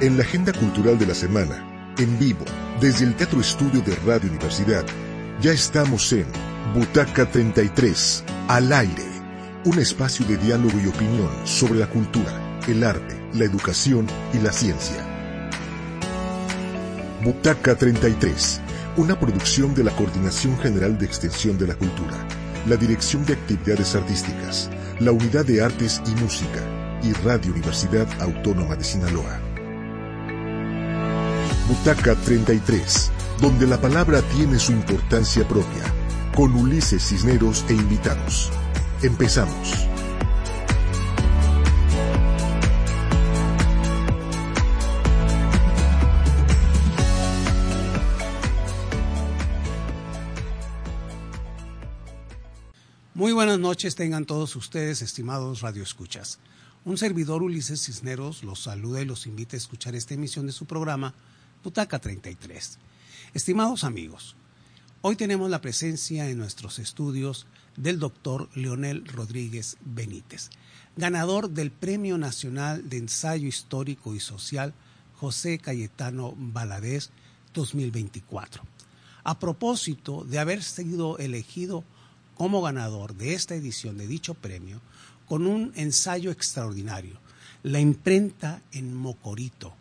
En la agenda cultural de la semana, en vivo, desde el Teatro Estudio de Radio Universidad, ya estamos en Butaca 33, al aire, un espacio de diálogo y opinión sobre la cultura, el arte, la educación y la ciencia. Butaca 33, una producción de la Coordinación General de Extensión de la Cultura, la Dirección de Actividades Artísticas, la Unidad de Artes y Música y Radio Universidad Autónoma de Sinaloa. Butaca 33, donde la palabra tiene su importancia propia, con Ulises Cisneros e invitados. Empezamos. Muy buenas noches tengan todos ustedes, estimados radioescuchas. Un servidor, Ulises Cisneros, los saluda y los invita a escuchar esta emisión de su programa Butaca 33. Estimados amigos, hoy tenemos la presencia en nuestros estudios del doctor Leonel Rodríguez Benítez, ganador del Premio Nacional de Ensayo Histórico y Social José Cayetano Valadez 2024. A propósito de haber sido elegido como ganador de esta edición de dicho premio con un ensayo extraordinario, La imprenta en Mocorito,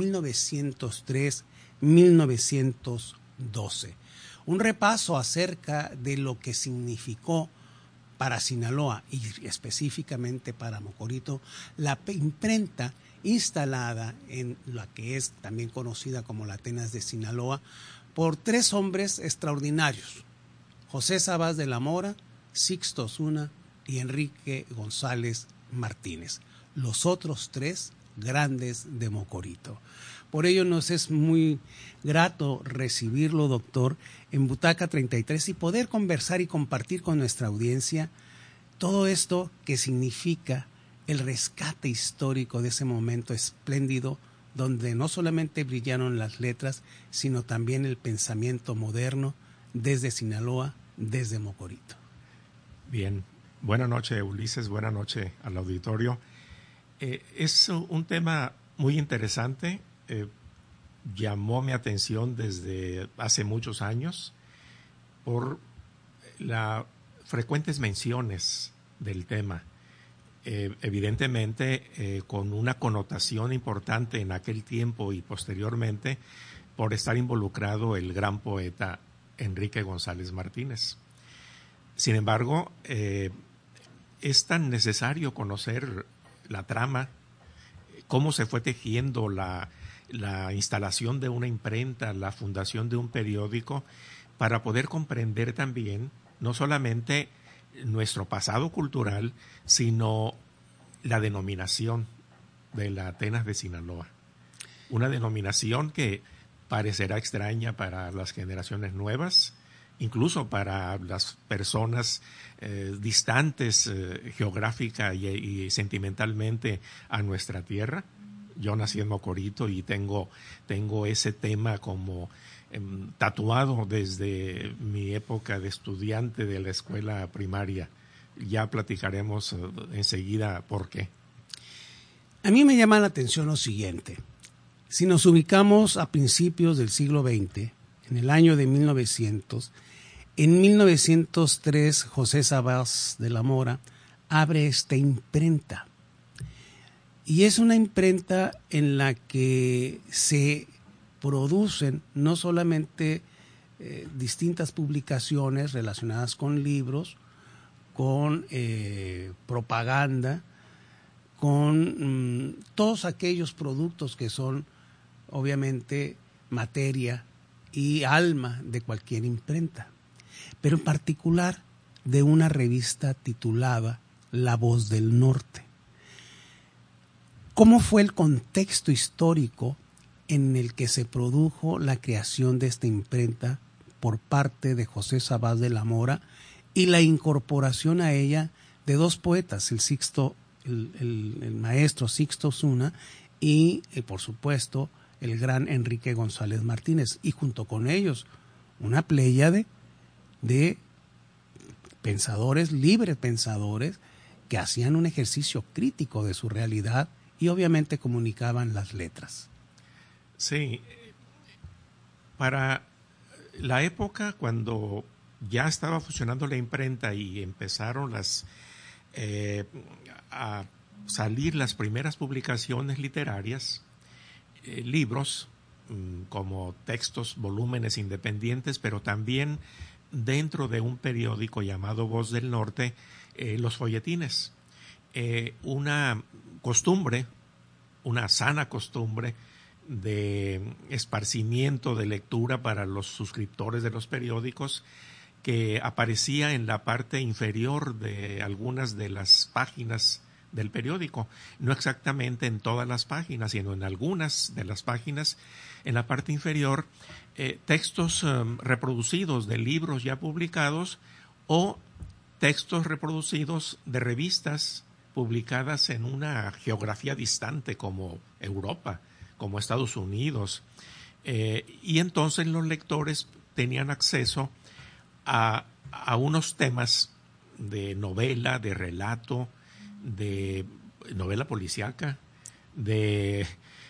1903-1912. Un repaso acerca de lo que significó para Sinaloa y específicamente para Mocorito la imprenta instalada en la que es también conocida como la Atenas de Sinaloa por tres hombres extraordinarios: José Sabás de la Mora, Sixto Osuna y Enrique González Martínez, los otros tres grandes de Mocorito. Por ello nos es muy grato recibirlo, doctor, en Butaca 33 y poder conversar y compartir con nuestra audiencia todo esto que significa el rescate histórico de ese momento espléndido donde no solamente brillaron las letras, sino también el pensamiento moderno desde Sinaloa, desde Mocorito. Bien, buenas noches, Ulises, buenas noches al auditorio. Es un tema muy interesante, llamó mi atención desde hace muchos años por las frecuentes menciones del tema, evidentemente con una connotación importante en aquel tiempo y posteriormente por estar involucrado el gran poeta Enrique González Martínez. Sin embargo, es tan necesario conocer la trama, cómo se fue tejiendo la instalación de una imprenta, la fundación de un periódico, para poder comprender también no solamente nuestro pasado cultural, sino la denominación de la Atenas de Sinaloa. Una denominación que parecerá extraña para las generaciones nuevas, incluso para las personas distantes geográfica y sentimentalmente a nuestra tierra. Yo nací en Mocorito y tengo ese tema como tatuado desde mi época de estudiante de la escuela primaria. Ya platicaremos enseguida por qué. A mí me llama la atención lo siguiente. Si nos ubicamos a principios del siglo XX, en el año de 1900, en 1903 José Sabás de la Mora abre esta imprenta. Y es una imprenta en la que se producen no solamente distintas publicaciones relacionadas con libros, con propaganda, con todos aquellos productos que son obviamente materia y alma de cualquier imprenta, pero en particular de una revista titulada La Voz del Norte. ¿Cómo fue el contexto histórico en el que se produjo la creación de esta imprenta por parte de José Sabás de la Mora y la incorporación a ella de dos poetas, el maestro Sixto Osuna y, por supuesto, el gran Enrique González Martínez, y junto con ellos una pléyade de pensadores, libres pensadores, que hacían un ejercicio crítico de su realidad y obviamente comunicaban las letras? Sí, para la época cuando ya estaba funcionando la imprenta y empezaron a salir las primeras publicaciones literarias, libros como textos, volúmenes independientes, pero también dentro de un periódico llamado Voz del Norte, los folletines. Una costumbre, una sana costumbre de esparcimiento de lectura para los suscriptores de los periódicos, que aparecía en la parte inferior de algunas de las páginas del periódico, no exactamente en todas las páginas, sino en algunas de las páginas, en la parte inferior, textos reproducidos de libros ya publicados o textos reproducidos de revistas publicadas en una geografía distante como Europa, como Estados Unidos. Y entonces los lectores tenían acceso a unos temas de novela, de relato, de novela policíaca, de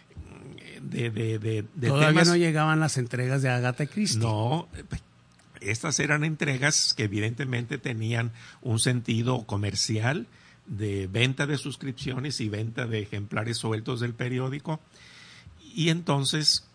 Todavía temas. no llegaban las entregas de Agatha Christie. No, estas eran entregas que evidentemente tenían un sentido comercial, de venta de suscripciones y venta de ejemplares sueltos del periódico. Y entonces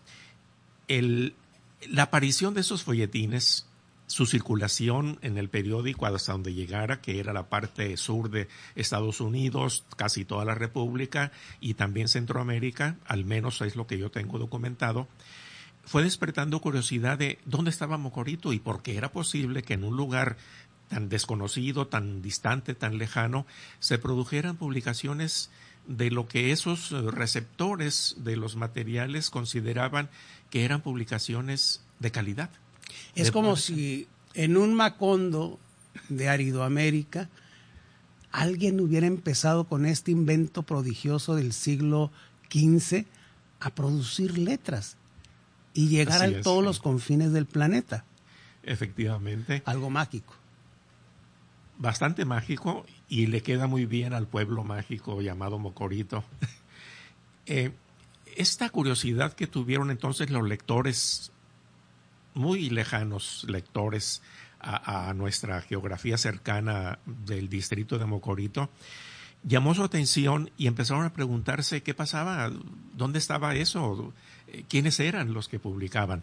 la aparición de esos folletines, su circulación en el periódico hasta donde llegara, que era la parte sur de Estados Unidos, casi toda la República y también Centroamérica, al menos es lo que yo tengo documentado, fue despertando curiosidad de dónde estaba Mocorito y por qué era posible que en un lugar tan desconocido, tan distante, tan lejano, se produjeran publicaciones de lo que esos receptores de los materiales consideraban que eran publicaciones de calidad. Es como si en un Macondo de Aridoamérica alguien hubiera empezado con este invento prodigioso del siglo XV a producir letras y llegar a todos los confines del planeta. Efectivamente. Algo mágico. Bastante mágico, y le queda muy bien al pueblo mágico llamado Mocorito. Esta curiosidad que tuvieron entonces los lectores, muy lejanos lectores a nuestra geografía cercana del distrito de Mocorito, llamó su atención y empezaron a preguntarse qué pasaba, dónde estaba eso, quiénes eran los que publicaban.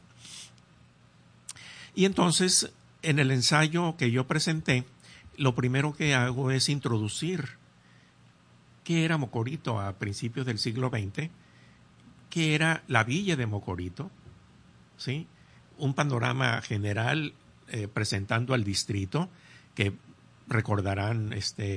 Y entonces, en el ensayo que yo presenté, lo primero que hago es introducir qué era Mocorito a principios del siglo XX, qué era la villa de Mocorito, ¿sí? Un panorama general presentando al distrito, que recordarán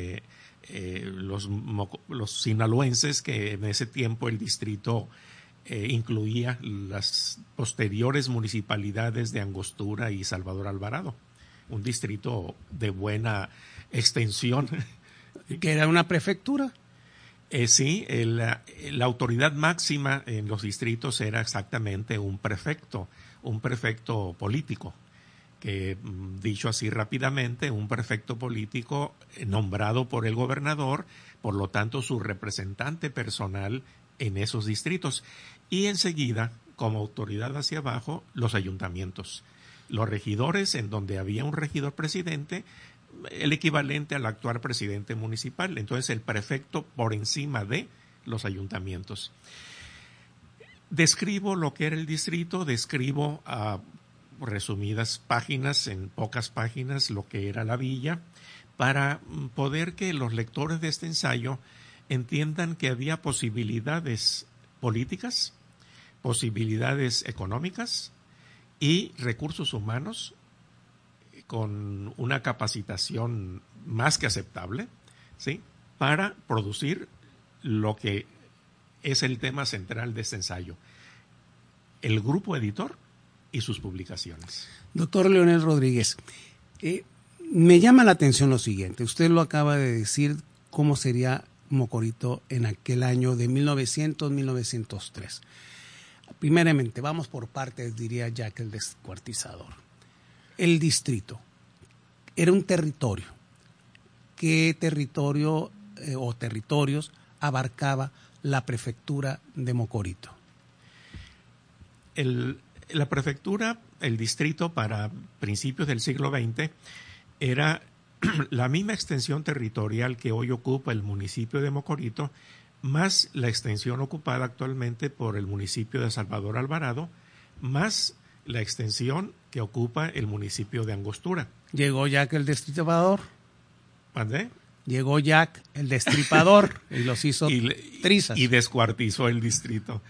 los sinaloenses que en ese tiempo el distrito incluía las posteriores municipalidades de Angostura y Salvador Alvarado, un distrito de buena extensión. ¿Que era una prefectura? Sí, la autoridad máxima en los distritos era exactamente un prefecto político, que dicho así rápidamente, un prefecto político nombrado por el gobernador, por lo tanto su representante personal en esos distritos. Y enseguida, como autoridad hacia abajo, los ayuntamientos. Los regidores, en donde había un regidor presidente, el equivalente al actual presidente municipal. Entonces el prefecto por encima de los ayuntamientos. Describo lo que era el distrito, describo a resumidas páginas, en pocas páginas, lo que era la villa, para poder que los lectores de este ensayo entiendan que había posibilidades políticas, posibilidades económicas y recursos humanos con una capacitación más que aceptable, ¿sí?, para producir lo que es el tema central de este ensayo: el grupo editor y sus publicaciones. Doctor Leonel Rodríguez, me llama la atención lo siguiente. Usted lo acaba de decir, cómo sería Mocorito en aquel año de 1900-1903. Primeramente, vamos por partes, diría Jack el Descuartizador. El distrito era un territorio. ¿Qué territorio o territorios abarcaba la prefectura de Mocorito? La prefectura, el distrito para principios del siglo XX, era la misma extensión territorial que hoy ocupa el municipio de Mocorito, más la extensión ocupada actualmente por el municipio de Salvador Alvarado, más la extensión que ocupa el municipio de Angostura. Llegó Jack el Destripador. ¿Mandé? Llegó Jack el Destripador y los hizo trizas. Y descuartizó el distrito.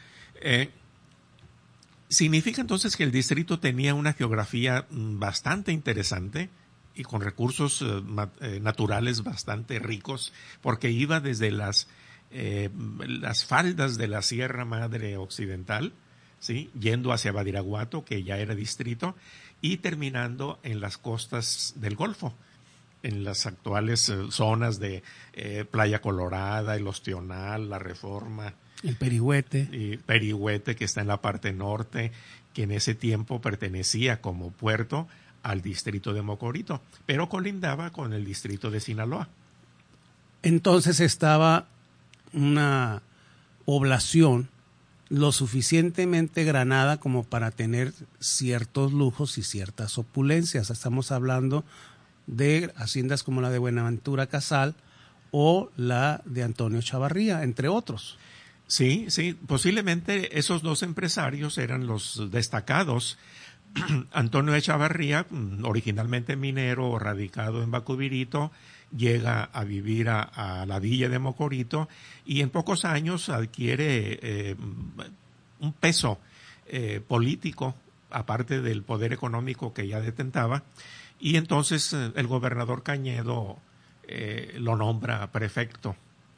Significa entonces que el distrito tenía una geografía bastante interesante y con recursos naturales bastante ricos, porque iba desde las faldas de la Sierra Madre Occidental, ¿sí?, yendo hacia Badiraguato, que ya era distrito, y terminando en las costas del Golfo, en las actuales zonas de Playa Colorada, el Ostional, la Reforma, el Perihuete. Y Perihuete, que está en la parte norte, que en ese tiempo pertenecía como puerto al distrito de Mocorito, pero colindaba con el distrito de Sinaloa. Entonces estaba una población lo suficientemente granada como para tener ciertos lujos y ciertas opulencias. Estamos hablando de haciendas como la de Buenaventura Casal o la de Antonio Chavarría, entre otros. Sí, posiblemente esos dos empresarios eran los destacados. Antonio Echavarría, originalmente minero, radicado en Bacubirito, llega a vivir a la villa de Mocorito y en pocos años adquiere un peso político, aparte del poder económico que ya detentaba, y entonces el gobernador Cañedo lo nombra prefecto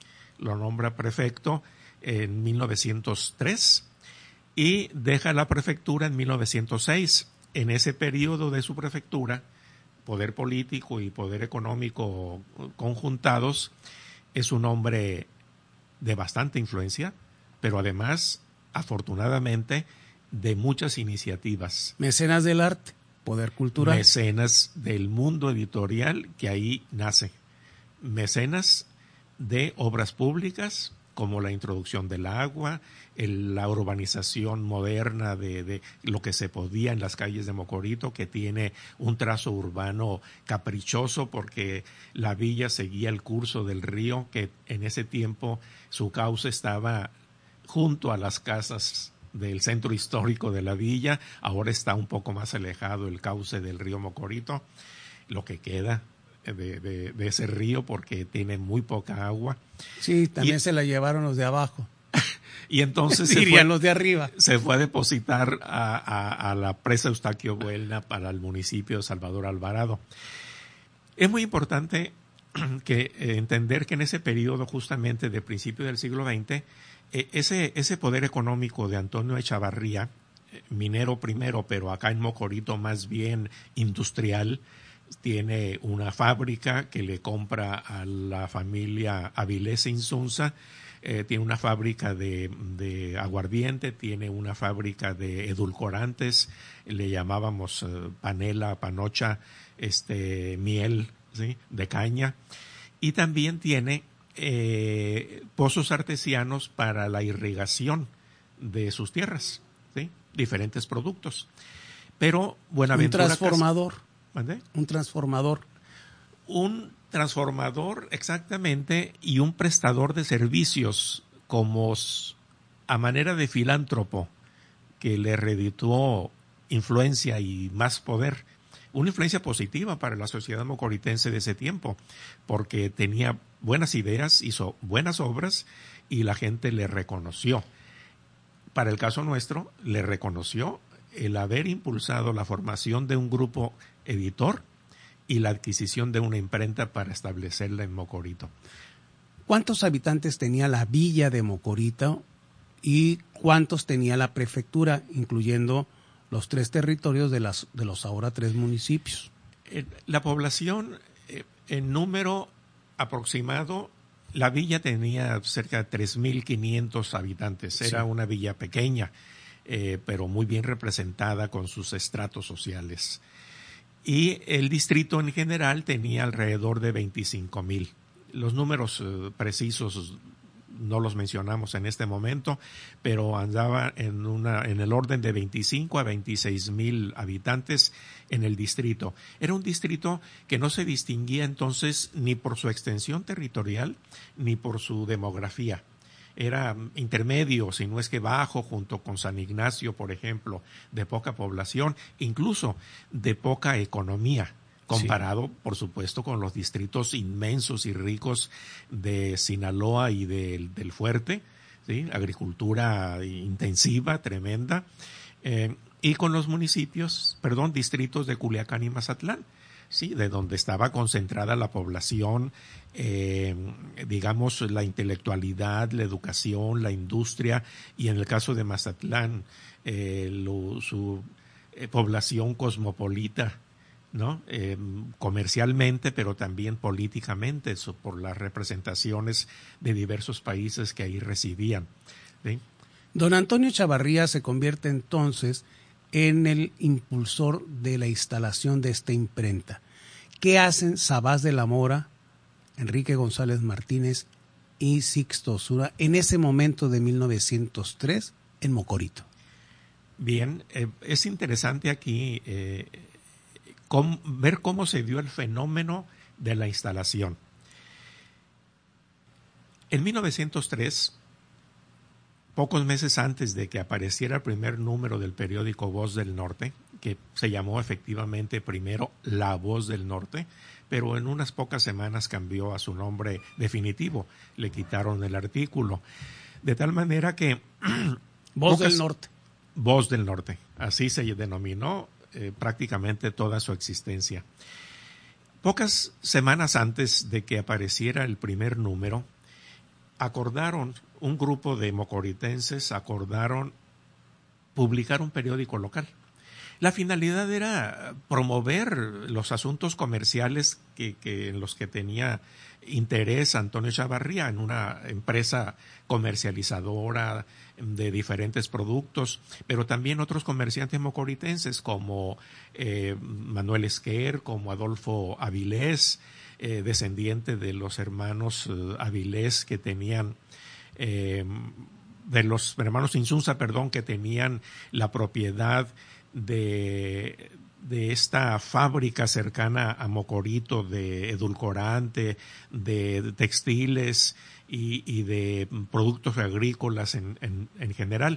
en 1903 y deja la prefectura en 1906. En ese periodo de su prefectura, poder político y poder económico conjuntados, es un hombre de bastante influencia, pero además, afortunadamente, de muchas iniciativas. Mecenas del arte, poder cultural. Mecenas del mundo editorial, que ahí nace. Mecenas de obras públicas, como la introducción del agua, la urbanización moderna de lo que se podía en las calles de Mocorito, que tiene un trazo urbano caprichoso porque la villa seguía el curso del río, que en ese tiempo su cauce estaba junto a las casas del centro histórico de la villa. Ahora está un poco más alejado el cauce del río Mocorito, lo que queda de ese río, porque tiene muy poca agua. Sí, también se la llevaron los de abajo. Y entonces los de arriba. Se fue a depositar a la presa Eustaquio Buelna para el municipio de Salvador Alvarado. Es muy importante que entender que en ese periodo, justamente de principio del siglo XX, ese poder económico de Antonio Echavarría, minero primero, pero acá en Mocorito más bien industrial, tiene una fábrica que le compra a la familia Avilés Insunza, tiene una fábrica de aguardiente, tiene una fábrica de edulcorantes, le llamábamos panela, panocha, miel, ¿sí?, de caña, y también tiene pozos artesianos para la irrigación de sus tierras, ¿sí?, diferentes productos. Pero Buenaventura... Un transformador. ¿Mandé? Un transformador. Un transformador, exactamente, y un prestador de servicios como a manera de filántropo que le redituó influencia y más poder. Una influencia positiva para la sociedad mocoritense de ese tiempo, porque tenía buenas ideas, hizo buenas obras y la gente le reconoció. Para el caso nuestro, le reconoció el haber impulsado la formación de un grupo editor y la adquisición de una imprenta para establecerla en Mocorito. ¿Cuántos habitantes tenía la villa de Mocorito y cuántos tenía la prefectura, incluyendo los 3 territorios de los ahora 3 municipios? La población, en número aproximado, la villa tenía cerca de 3.500 habitantes. Era una villa pequeña, pero muy bien representada con sus estratos sociales. Y el distrito en general tenía alrededor de 25,000. Los números precisos no los mencionamos en este momento, pero andaba en el orden de 25 a 26 mil habitantes en el distrito. Era un distrito que no se distinguía entonces ni por su extensión territorial ni por su demografía. Era intermedio, si no es que bajo, junto con San Ignacio, por ejemplo, de poca población, incluso de poca economía, comparado, sí, por supuesto, con los distritos inmensos y ricos de Sinaloa y del Fuerte, ¿sí? Agricultura intensiva, tremenda, y con los distritos de Culiacán y Mazatlán, sí, de donde estaba concentrada la población, digamos, la intelectualidad, la educación, la industria, y en el caso de Mazatlán, su población cosmopolita, ¿no? Comercialmente, pero también políticamente, por las representaciones de diversos países que ahí residían, ¿sí? Don Antonio Chavarría se convierte entonces en el impulsor de la instalación de esta imprenta. ¿Qué hacen Sabás de la Mora, Enrique González Martínez y Sixto Osuna en ese momento de 1903 en Mocorito? Bien, es interesante aquí ver cómo se dio el fenómeno de la instalación. En 1903, pocos meses antes de que apareciera el primer número del periódico Voz del Norte, que se llamó efectivamente primero La Voz del Norte, pero en unas pocas semanas cambió a su nombre definitivo, le quitaron el artículo, de tal manera que Voz del Norte. Voz del Norte, así se denominó prácticamente toda su existencia. Pocas semanas antes de que apareciera el primer número, un grupo de mocoritenses acordaron publicar un periódico local. La finalidad era promover los asuntos comerciales en los que tenía interés Antonio Chavarría, en una empresa comercializadora de diferentes productos, pero también otros comerciantes mocoritenses como Manuel Esquer, como Adolfo Avilés, descendiente de los hermanos Avilés que tenían, de los hermanos Insunza, que tenían la propiedad de esta fábrica cercana a Mocorito de edulcorante, de textiles y de productos agrícolas en general.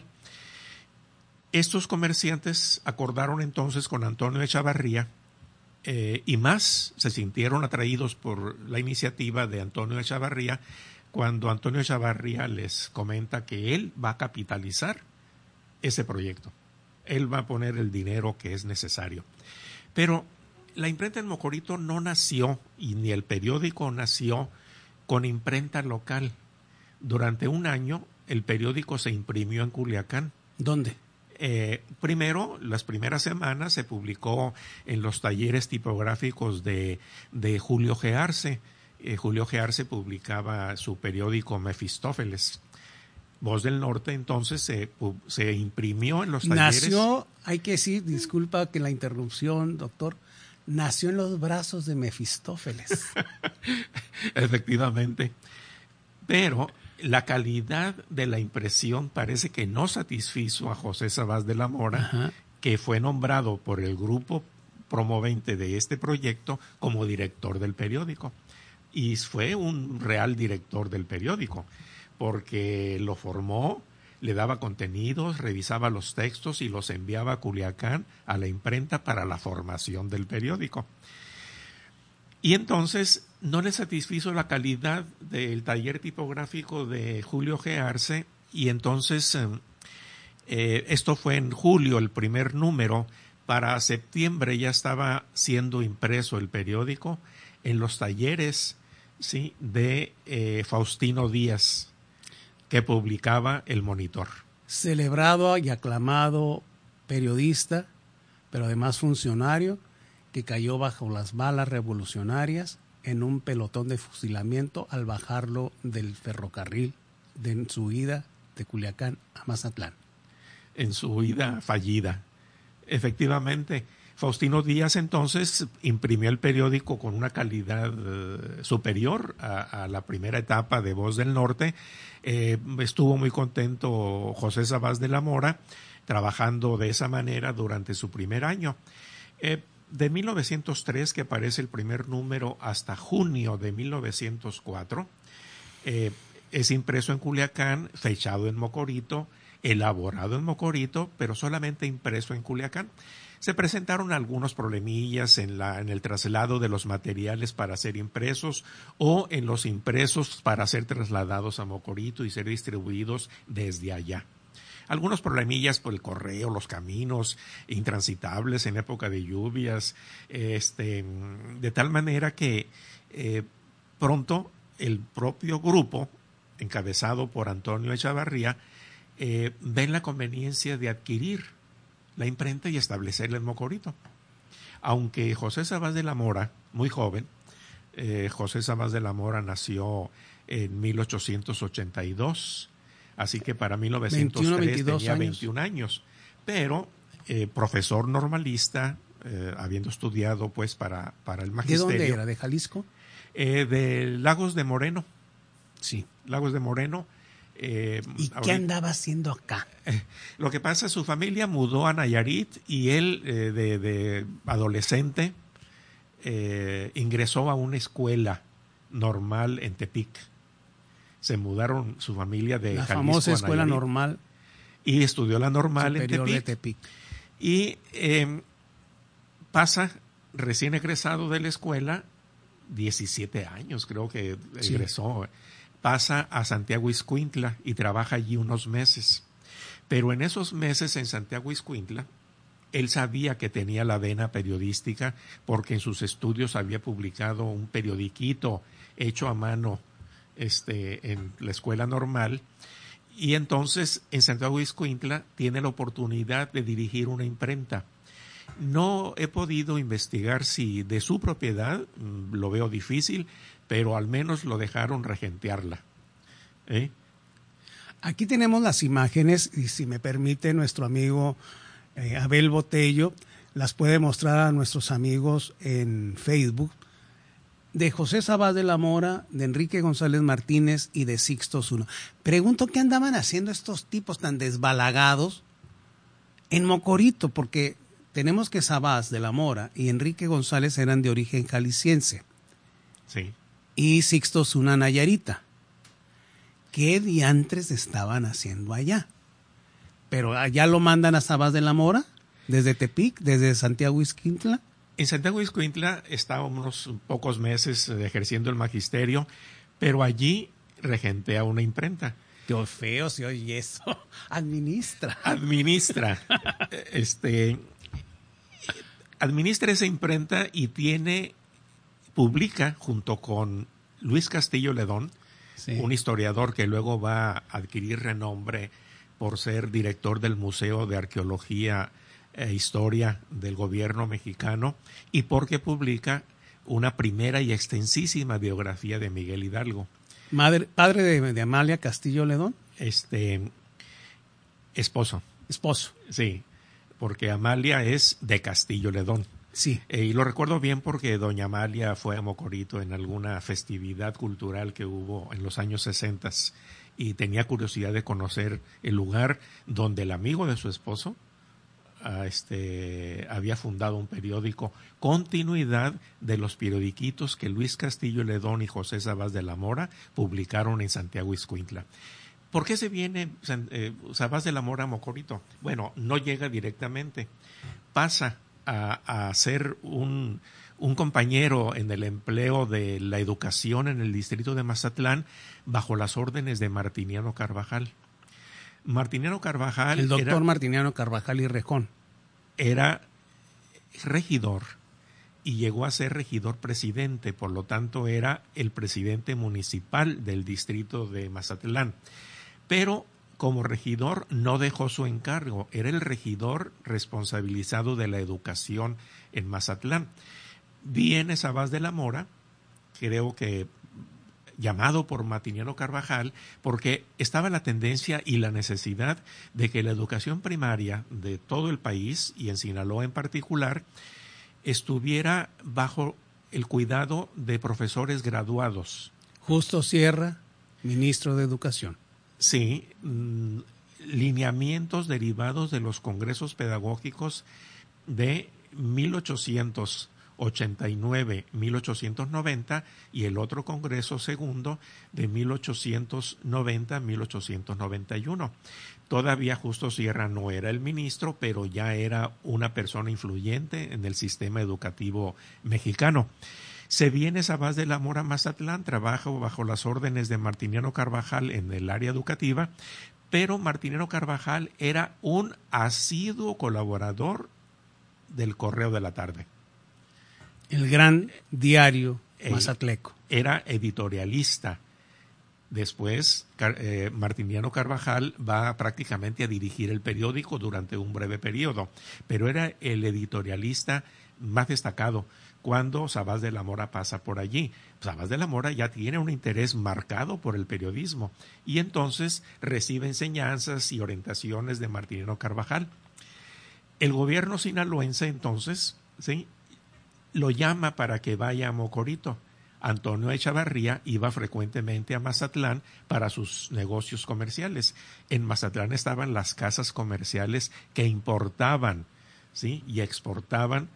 Estos comerciantes acordaron entonces con Antonio Echavarría y más se sintieron atraídos por la iniciativa de Antonio Echavarría cuando Antonio Echavarría les comenta que él va a capitalizar ese proyecto. Él va a poner el dinero que es necesario. Pero la imprenta en Mocorito no nació, y ni el periódico nació, con imprenta local. Durante un año el periódico se imprimió en Culiacán. ¿Dónde? Primero, las primeras semanas se publicó en los talleres tipográficos de Julio G. Arce. Julio G. Arce publicaba su periódico Mefistófeles. Voz del Norte entonces se imprimió en los talleres. Nació, hay que decir, disculpa que la interrupción, doctor, nació en los brazos de Mefistófeles. Efectivamente. Pero la calidad de la impresión parece que no satisfizo a José Sabás de la Mora, ajá, que fue nombrado por el grupo promovente de este proyecto como director del periódico. Y fue un real director del periódico, porque lo formó, le daba contenidos, revisaba los textos y los enviaba a Culiacán, a la imprenta, para la formación del periódico. Y entonces no le satisfizo la calidad del taller tipográfico de Julio G. Arce, y entonces esto fue en julio, el primer número. Para septiembre ya estaba siendo impreso el periódico en los talleres, ¿sí?, de Faustino Díaz, que publicaba El Monitor. Celebrado y aclamado periodista, pero además funcionario, que cayó bajo las balas revolucionarias en un pelotón de fusilamiento al bajarlo del ferrocarril en su ida de Culiacán a Mazatlán. En su huida fallida. Efectivamente, Faustino Díaz entonces imprimió el periódico con una calidad superior a la primera etapa de Voz del Norte. Estuvo muy contento José Sabás de la Mora trabajando de esa manera durante su primer año. De 1903, que aparece el primer número, hasta junio de 1904, es impreso en Culiacán, fechado en Mocorito, elaborado en Mocorito, pero solamente impreso en Culiacán. Se presentaron algunos problemillas en el traslado de los materiales para ser impresos o en los impresos para ser trasladados a Mocorito y ser distribuidos desde allá. Algunos problemillas por el correo, los caminos intransitables en época de lluvias, de tal manera que pronto el propio grupo, encabezado por Antonio Echavarría, ven la conveniencia de adquirir la imprenta y establecerla en Mocorito. Aunque José Sabás de la Mora, muy joven, José Sabás de la Mora nació en 1882, así que para 1903 tenía 21 años, pero profesor normalista, habiendo estudiado pues para el magisterio. ¿De dónde era? ¿De Jalisco? De Lagos de Moreno. Sí. Lagos de Moreno. ¿Y qué andaba haciendo acá? Lo que pasa, su familia mudó a Nayarit y él de adolescente ingresó a una escuela normal en Tepic. Se mudaron su familia de la Jalisco famosa a escuela Nayarit, normal y estudió la normal en Tepic. de Tepic. Y pasa recién egresado de la escuela, 17 años creo que egresó. Pasa a Santiago Ixcuintla y trabaja allí unos meses. Pero en esos meses en Santiago Ixcuintla, él sabía que tenía la vena periodística porque en sus estudios había publicado un periodiquito hecho a mano en la escuela normal. Y entonces en Santiago Ixcuintla tiene la oportunidad de dirigir una imprenta. No he podido investigar si de su propiedad, lo veo difícil, pero al menos lo dejaron regentearla. Aquí tenemos las imágenes, y si me permite nuestro amigo Abel Botello, las puede mostrar a nuestros amigos en Facebook, de José Sabás de la Mora, de Enrique González Martínez y de Sixto Zuna. Pregunto qué andaban haciendo estos tipos tan desbalagados en Mocorito, porque tenemos que Sabás de la Mora y Enrique González eran de origen jalisciense. Sí. Y Sixto Zuna Nayarita. ¿Qué diantres estaban haciendo allá? Pero allá lo mandan a Sabás de la Mora, desde Tepic, desde Santiago Ixcuintla. En Santiago Ixcuintla estaba unos pocos meses ejerciendo el magisterio, pero allí regentea una imprenta. Qué feo se oye eso. Administra. Administra esa imprenta y publica junto con Luis Castillo Ledón, sí, un historiador que luego va a adquirir renombre por ser director del Museo de Arqueología e Historia del Gobierno mexicano, y porque publica una primera y extensísima biografía de Miguel Hidalgo. Padre de Amalia Castillo Ledón. Esposo. Sí, porque Amalia es de Castillo Ledón. Sí. Y lo recuerdo bien porque doña Amalia fue a Mocorito en alguna festividad cultural que hubo en los años 60 y tenía curiosidad de conocer el lugar donde el amigo de su esposo había fundado un periódico, continuidad de los periodiquitos que Luis Castillo Ledón y José Sabás de la Mora publicaron en Santiago Ixcuintla. ¿Por qué se viene Sabás de la Mora a Mocorito? Bueno, no llega directamente, pasa a ser un compañero en el empleo de la educación en el distrito de Mazatlán bajo las órdenes de Martiniano Carvajal. Martiniano Carvajal, el doctor Martiniano Carvajal y Rejón, era regidor y llegó a ser regidor presidente, por lo tanto era el presidente municipal del distrito de Mazatlán. Pero como regidor no dejó su encargo, era el regidor responsabilizado de la educación en Mazatlán. Viene Sabás de la Mora, creo que llamado por Martiniano Carvajal, porque estaba la tendencia y la necesidad de que la educación primaria de todo el país, y en Sinaloa en particular, estuviera bajo el cuidado de profesores graduados. Justo Sierra, ministro de Educación. Sí, lineamientos derivados de los congresos pedagógicos de 1889-1890 y el otro congreso segundo de 1890-1891. Todavía Justo Sierra no era el ministro, pero ya era una persona influyente en el sistema educativo mexicano. Se viene Sabás de la Mora a Mazatlán, trabaja bajo las órdenes de Martiniano Carvajal en el área educativa, pero Martiniano Carvajal era un asiduo colaborador del Correo de la Tarde. El gran diario mazatleco. Era editorialista. Después, Martiniano Carvajal va prácticamente a dirigir el periódico durante un breve periodo, pero era el editorialista más destacado cuando Sabás de la Mora pasa por allí. Sabás de la Mora ya tiene un interés marcado por el periodismo y entonces recibe enseñanzas y orientaciones de Martiniano Carvajal. El gobierno sinaloense entonces, ¿sí?, lo llama para que vaya a Mocorito. Antonio Echavarría iba frecuentemente a Mazatlán para sus negocios comerciales. En Mazatlán estaban las casas comerciales que importaban, ¿sí?, y exportaban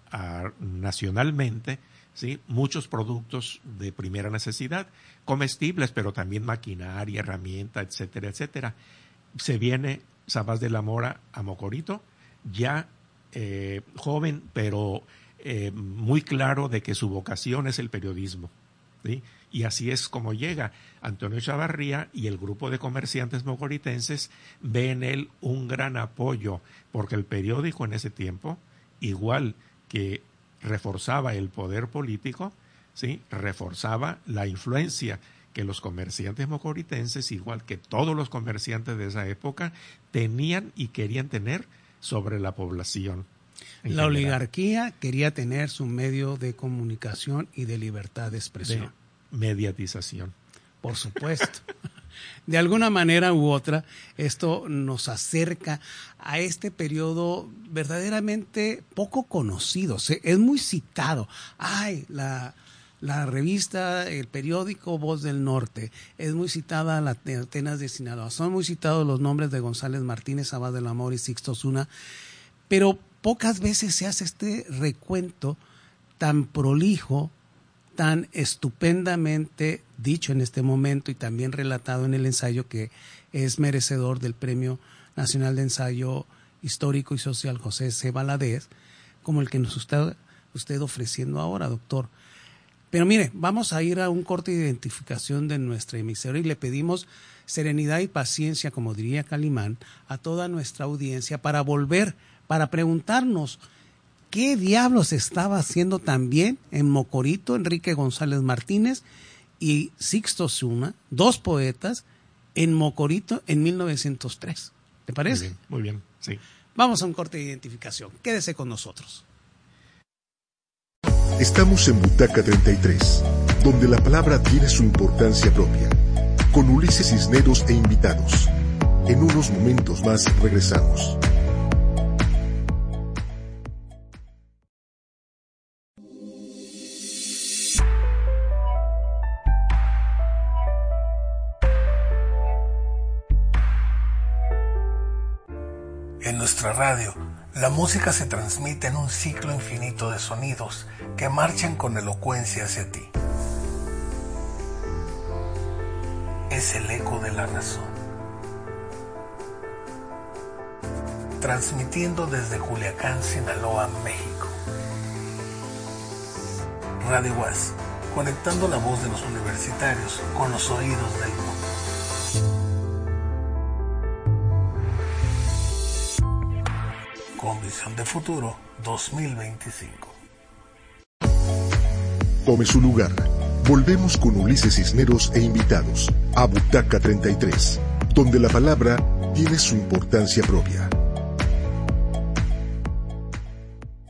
nacionalmente, ¿sí?, muchos productos de primera necesidad, comestibles, pero también maquinaria, herramienta, etcétera, etcétera. Se viene Sabás de la Mora a Mocorito, ya joven, pero muy claro de que su vocación es el periodismo, ¿sí? Y así es como llega. Antonio Echavarría y el grupo de comerciantes mocoritenses ven en él un gran apoyo, porque el periódico en ese tiempo, igual que reforzaba el poder político, ¿sí?, reforzaba la influencia que los comerciantes mocoritenses, igual que todos los comerciantes de esa época, tenían y querían tener sobre la población. La oligarquía quería tener su medio de comunicación y de libertad de expresión. De mediatización. Por supuesto. De alguna manera u otra, esto nos acerca a este periodo verdaderamente poco conocido. Es muy citado. Ay, la revista, el periódico Voz del Norte, es muy citada la Atenas de Sinaloa. Son muy citados los nombres de González Martínez, Sabás de la Mora y Sixto Zuna, pero pocas veces se hace este recuento tan prolijo, tan estupendamente dicho en este momento y también relatado en el ensayo, que es merecedor del Premio Nacional de Ensayo Histórico y Social José C. Valadez, como el que nos está usted ofreciendo ahora, doctor. Pero mire, vamos a ir a un corte de identificación de nuestra emisora y le pedimos serenidad y paciencia, como diría Calimán, a toda nuestra audiencia para volver, para preguntarnos ¿qué diablos estaba haciendo también en Mocorito Enrique González Martínez y Sixto Zuna, dos poetas, en Mocorito en 1903? ¿Te parece? Muy bien, sí. Vamos a un corte de identificación. Quédese con nosotros. Estamos en Butaca 33, donde la palabra tiene su importancia propia, con Ulises Cisneros e invitados. En unos momentos más regresamos. En nuestra radio, la música se transmite en un ciclo infinito de sonidos que marchan con elocuencia hacia ti. Es el eco de la razón. Transmitiendo desde Culiacán, Sinaloa, México. Radio UAS, conectando la voz de los universitarios con los oídos del mundo. Con visión de futuro 2025. Tome su lugar. Volvemos con Ulises Cisneros e invitados a Butaca 33, donde la palabra tiene su importancia propia.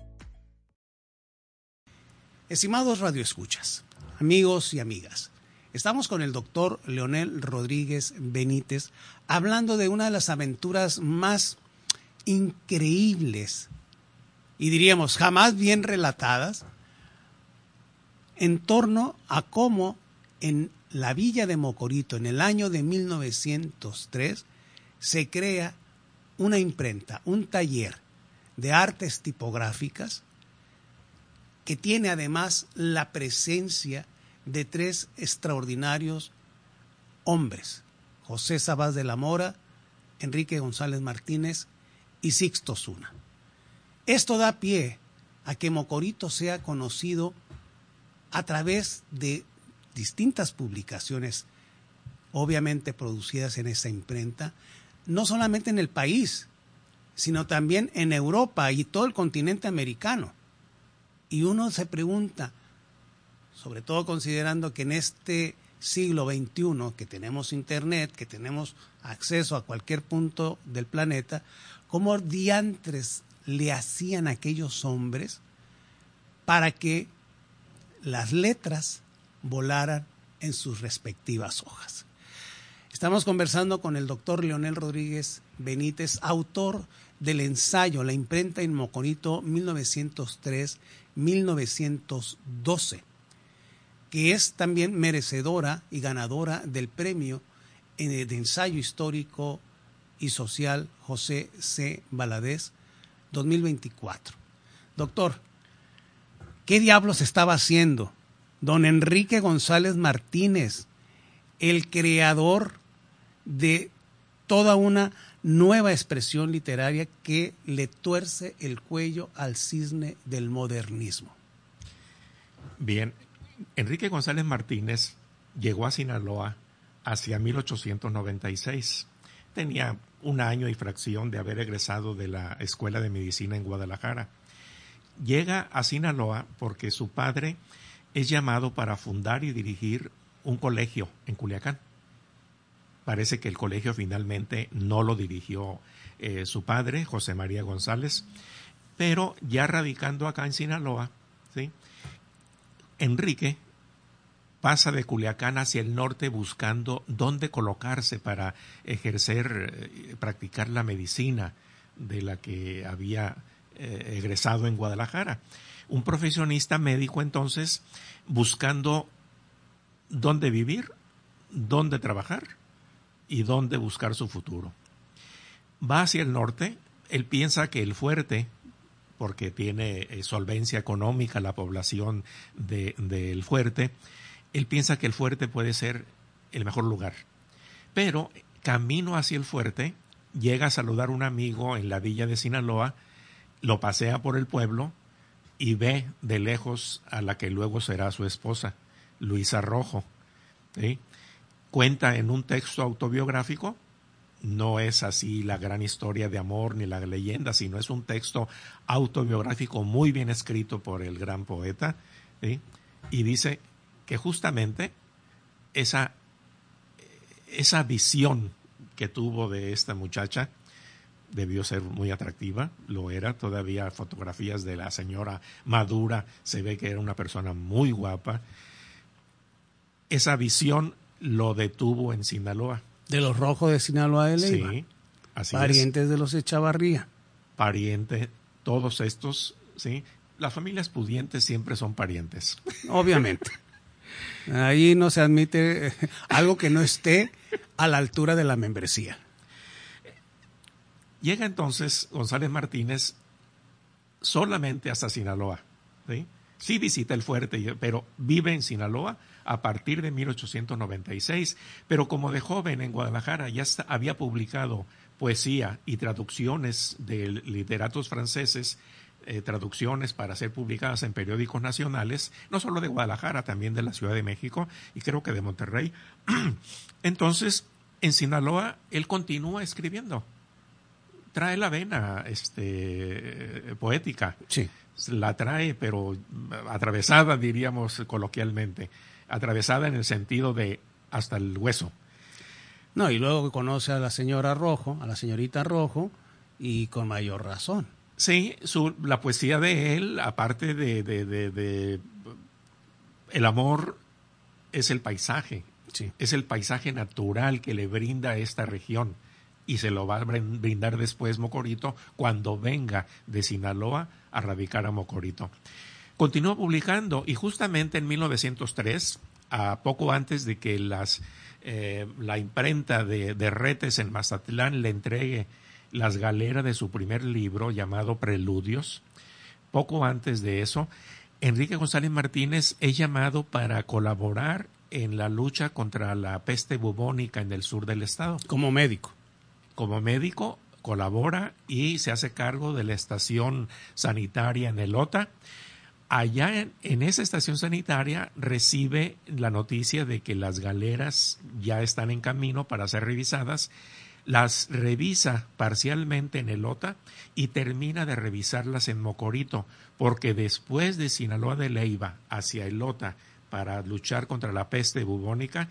Estimados radioescuchas, amigos y amigas, Estamos con el doctor Leonel Rodríguez Benítez hablando de una de las aventuras más increíbles y diríamos jamás bien relatadas en torno a cómo en la villa de Mocorito en el año de 1903 se crea una imprenta, un taller de artes tipográficas que tiene además la presencia de 3 extraordinarios hombres, José Sabás de la Mora, Enrique González Martínez y Sixto Zuna. Esto da pie a que Mocorito sea conocido a través de distintas publicaciones, obviamente producidas en esa imprenta, no solamente en el país, sino también en Europa y todo el continente americano. Y uno se pregunta, sobre todo considerando que en este siglo XXI, que tenemos internet, que tenemos acceso a cualquier punto del planeta, ¿cómo diantres le hacían a aquellos hombres para que las letras volaran en sus respectivas hojas? Estamos conversando con el doctor Leonel Rodríguez Benítez, autor del ensayo La imprenta en Mocorito 1903-1912, que es también merecedora y ganadora del premio de ensayo histórico y social José C. Valadez 2024. Doctor, ¿qué diablos estaba haciendo don Enrique González Martínez, el creador de toda una nueva expresión literaria que le tuerce el cuello al cisne del modernismo? Bien, Enrique González Martínez llegó a Sinaloa hacia 1896. Tenía 1 año y fracción de haber egresado de la Escuela de Medicina en Guadalajara. Llega a Sinaloa porque su padre es llamado para fundar y dirigir un colegio en Culiacán. Parece que el colegio finalmente no lo dirigió su padre, José María González, pero ya radicando acá en Sinaloa, ¿sí?, Enrique pasa de Culiacán hacia el norte buscando dónde colocarse para ejercer, practicar la medicina de la que había egresado en Guadalajara. Un profesionista médico entonces buscando dónde vivir, dónde trabajar y dónde buscar su futuro. Va hacia el norte, él piensa que el fuerte, porque tiene solvencia económica la población del fuerte, él piensa que el fuerte puede ser el mejor lugar. Pero camino hacia el fuerte, llega a saludar a un amigo en la villa de Sinaloa, lo pasea por el pueblo y ve de lejos a la que luego será su esposa, Luisa Rojo, ¿sí? Cuenta en un texto autobiográfico, no es así la gran historia de amor ni la leyenda, sino es un texto autobiográfico muy bien escrito por el gran poeta, ¿sí? Y dice que justamente esa visión que tuvo de esta muchacha debió ser muy atractiva, lo era, todavía fotografías de la señora madura, se ve que era una persona muy guapa. Esa visión lo detuvo en Sinaloa. De los Rojos de Sinaloa de Leiva. Sí, así parientes es. de los Echavarría. Pariente, todos estos, sí. Las familias pudientes siempre son parientes. Obviamente. Ahí no se admite algo que no esté a la altura de la membresía. Llega entonces González Martínez solamente hasta Sinaloa, ¿sí? Sí visita el fuerte, pero vive en Sinaloa a partir de 1896. Pero como de joven en Guadalajara ya había publicado poesía y traducciones de literatos franceses, traducciones para ser publicadas en periódicos nacionales, no solo de Guadalajara, también de la Ciudad de México y creo que de Monterrey. Entonces, en Sinaloa, él continúa escribiendo. Trae la vena poética. Sí. La trae, pero atravesada, diríamos coloquialmente. Atravesada en el sentido de hasta el hueso. No, y luego conoce a la señora Rojo, a la señorita Rojo, y con mayor razón. Sí, la poesía de él, aparte de el amor es el paisaje. Sí. Es el paisaje natural que le brinda esta región y se lo va a brindar después Mocorito cuando venga de Sinaloa a radicar a Mocorito. Continuó publicando y justamente en 1903, a poco antes de que la imprenta de Retes en Mazatlán le entregue las galeras de su primer libro llamado Preludios, poco antes de eso, Enrique González Martínez es llamado para colaborar en la lucha contra la peste bubónica en el sur del estado. Como médico. Como médico colabora y se hace cargo de la estación sanitaria en Elota. Allá en esa estación sanitaria recibe la noticia de que las galeras ya están en camino para ser revisadas. Las revisa parcialmente en Elota y termina de revisarlas en Mocorito, porque después de Sinaloa de Leyva hacia Elota para luchar contra la peste bubónica,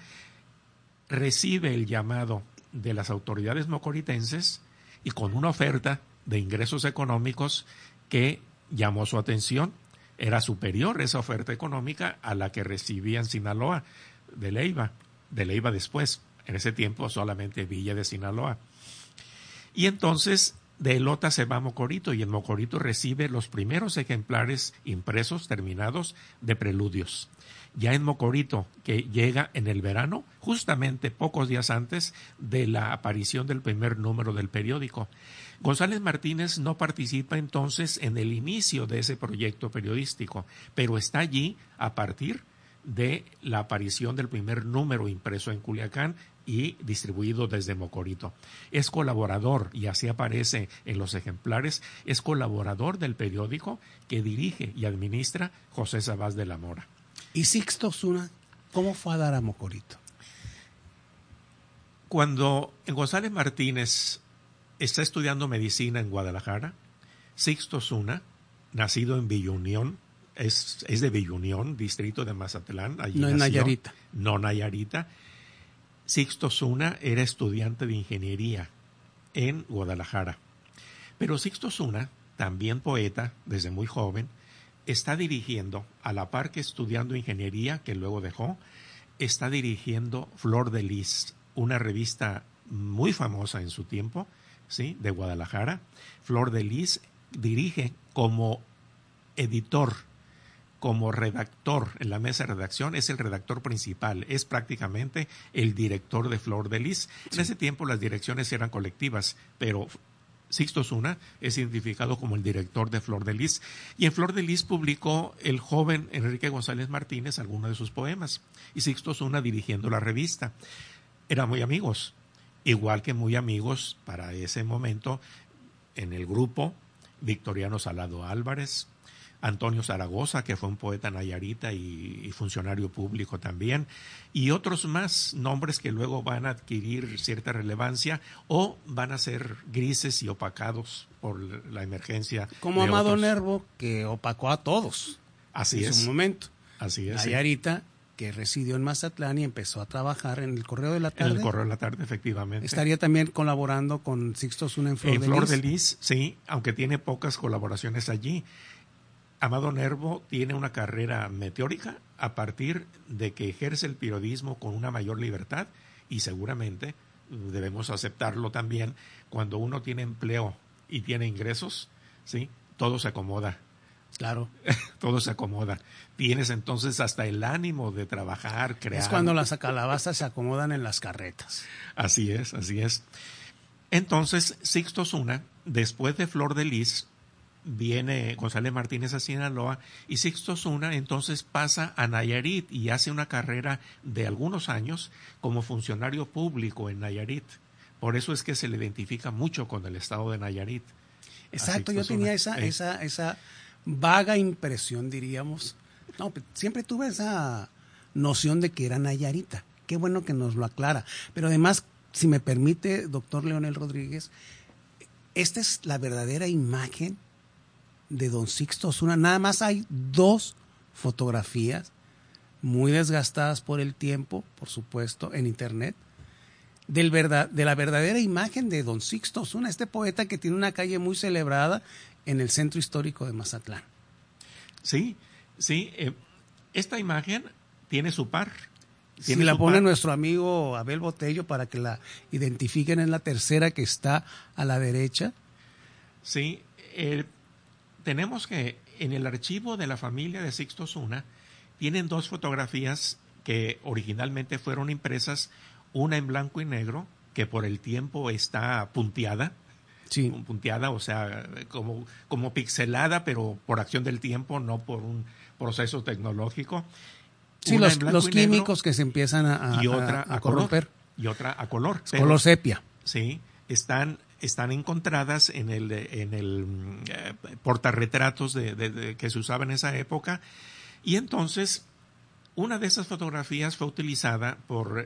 recibe el llamado de las autoridades mocoritenses y con una oferta de ingresos económicos que llamó su atención. Era superior esa oferta económica a la que recibía en Sinaloa de Leyva después. En ese tiempo solamente Villa de Sinaloa. Y entonces de Elota se va a Mocorito y en Mocorito recibe los primeros ejemplares impresos terminados de Preludios. Ya en Mocorito, que llega en el verano, justamente pocos días antes de la aparición del primer número del periódico. González Martínez no participa entonces en el inicio de ese proyecto periodístico, pero está allí a partir de la aparición del primer número impreso en Culiacán y distribuido desde Mocorito. Es colaborador, y así aparece en los ejemplares, es colaborador del periódico que dirige y administra José Sabás de la Mora. ¿Y Sixto Osuna cómo fue a dar a Mocorito? Cuando González Martínez está estudiando medicina en Guadalajara, Sixto Osuna, nacido en Villa Unión, es de Villa Unión, distrito de Mazatlán. Allí no en Nayarita. No Nayarita. Sixto Osuna era estudiante de ingeniería en Guadalajara. Pero Sixto Osuna, también poeta desde muy joven, está dirigiendo, a la par que estudiando ingeniería, que luego dejó, está dirigiendo Flor de Lis, una revista muy famosa en su tiempo, ¿sí?, de Guadalajara. Flor de Lis dirige como editor, como redactor en la mesa de redacción, es el redactor principal, es prácticamente el director de Flor de Lis. Sí. En ese tiempo las direcciones eran colectivas, pero Sixto Osuna es identificado como el director de Flor de Lis. Y en Flor de Lis publicó el joven Enrique González Martínez algunos de sus poemas. Y Sixto Osuna dirigiendo la revista. Eran muy amigos, igual que muy amigos para ese momento en el grupo Victoriano Salado Álvarez, Antonio Zaragoza, que fue un poeta nayarita y funcionario público también, y otros más nombres que luego van a adquirir cierta relevancia o van a ser grises y opacados por la emergencia. Como Amado Nervo, que opacó a todos. Así en es. su momento. Así es. Nayarita, sí, que residió en Mazatlán y empezó a trabajar en el Correo de la Tarde. En el Correo de la Tarde, efectivamente. Estaría también colaborando con Sixto Osuna en Flor de Lis. En Flor de Lis, sí, aunque tiene pocas colaboraciones allí. Amado Nervo tiene una carrera meteórica a partir de que ejerce el periodismo con una mayor libertad y seguramente debemos aceptarlo también. Cuando uno tiene empleo y tiene ingresos, ¿sí?, todo se acomoda. Claro. Todo se acomoda. Tienes entonces hasta el ánimo de trabajar, crear. Es cuando las calabazas se acomodan en las carretas. Así es, así es. Entonces, Sixto Osuna, después de Flor de Lis, viene González Martínez a Sinaloa y Sixto Osuna entonces pasa a Nayarit y hace una carrera de algunos años como funcionario público en Nayarit. Por eso es que se le identifica mucho con el estado de Nayarit. Exacto, yo tenía esa vaga impresión, diríamos. No, siempre tuve esa noción de que era nayarita. Qué bueno que nos lo aclara. Pero además, si me permite, doctor Leonel Rodríguez, esta es la verdadera imagen de don Sixto Osuna. Nada más hay 2 fotografías muy desgastadas por el tiempo, por supuesto, en internet, de la verdadera imagen de don Sixto Osuna, este poeta que tiene una calle muy celebrada en el centro histórico de Mazatlán. Sí, sí. Esta imagen tiene su par Si la pone nuestro amigo Abel Botello para que la identifiquen, en la tercera que está a la derecha. Sí, tenemos que en el archivo de la familia de Sixto Zuna tienen 2 fotografías que originalmente fueron impresas, una en blanco y negro, que por el tiempo está punteada. Sí. Punteada, o sea, como pixelada, pero por acción del tiempo, no por un proceso tecnológico. Sí, los químicos que se empiezan a corromper. Y otra a color. Color sepia. Sí, están encontradas en el portarretratos que se usaba en esa época. Y entonces, una de esas fotografías fue utilizada por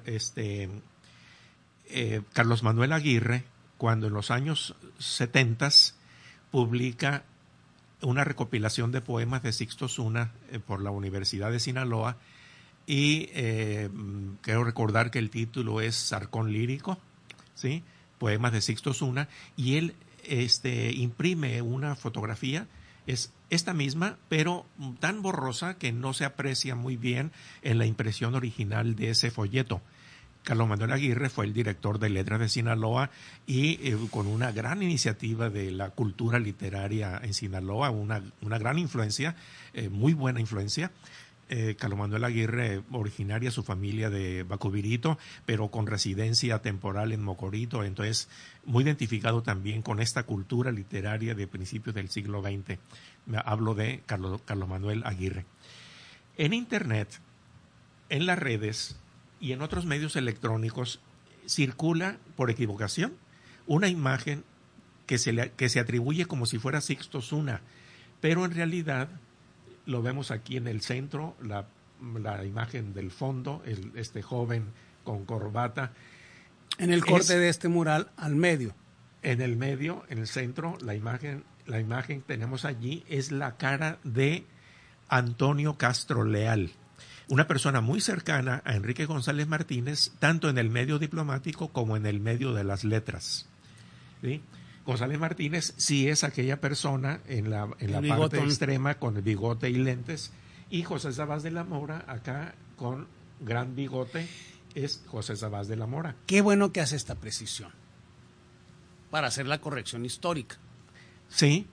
Carlos Manuel Aguirre, cuando en los años 70 publica una recopilación de poemas de Sixto Zuna por la Universidad de Sinaloa, y quiero recordar que el título es Zarcón Lírico, ¿sí? Poemas de Sixto Zuna, y él imprime una fotografía, es esta misma, pero tan borrosa que no se aprecia muy bien en la impresión original de ese folleto. Carlos Manuel Aguirre fue el director de Letras de Sinaloa y con una gran iniciativa de la cultura literaria en Sinaloa, una gran influencia, muy buena influencia. Carlos Manuel Aguirre, originaria su familia de Bacubirito, pero con residencia temporal en Mocorito, entonces muy identificado también con esta cultura literaria de principios del siglo XX. Hablo de Carlos Manuel Aguirre. En Internet, en las redes y en otros medios electrónicos circula por equivocación una imagen que se atribuye como si fuera Sixto Zuna, pero en realidad lo vemos aquí en el centro, la imagen del fondo, este joven con corbata. En el corte de este mural al medio. En el medio, en el centro, la imagen que tenemos allí es la cara de Antonio Castro Leal, una persona muy cercana a Enrique González Martínez, tanto en el medio diplomático como en el medio de las letras, ¿sí? González Martínez sí es aquella persona en la parte extrema con el bigote y lentes, y José Sabás de la Mora acá con gran bigote es José Sabás de la Mora. Qué bueno que hace esta precisión para hacer la corrección histórica. Sí.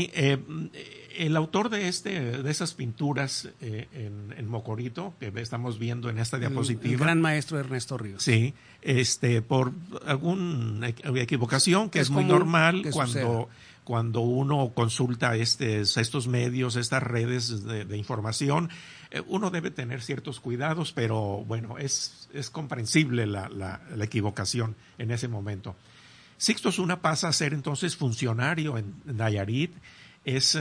El autor de esas pinturas en Mocorito, que estamos viendo en esta diapositiva. El gran maestro Ernesto Ríos. Sí, por alguna equivocación que es muy normal cuando uno consulta estos medios, estas redes de información, uno debe tener ciertos cuidados, pero bueno, es comprensible la equivocación en ese momento. Sixto Zuna pasa a ser entonces funcionario en Nayarit. Es